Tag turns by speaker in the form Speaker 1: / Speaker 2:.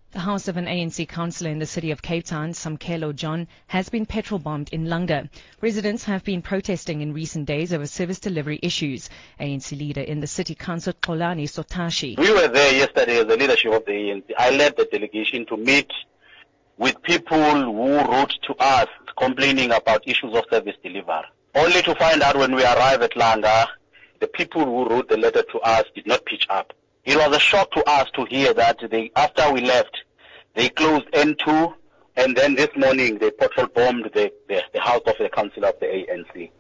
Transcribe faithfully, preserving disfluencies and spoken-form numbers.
Speaker 1: The house of an A N C councillor in the city of Cape Town, Samkelo John, has been petrol bombed in Langa. Residents have been protesting in recent days over service delivery issues. A N C leader in the city council, Xolani Sotashi.
Speaker 2: We were there yesterday as the leadership of the A N C. I led the delegation to meet with people who wrote to us complaining about issues of service delivery. Only to find out when we arrived at Langa, the people who wrote the letter to us did not pitch up. It was a shock to us to hear that they, after we left, they closed N two, and then this morning they petrol bombed the, the, the house of the councillor of the A N C.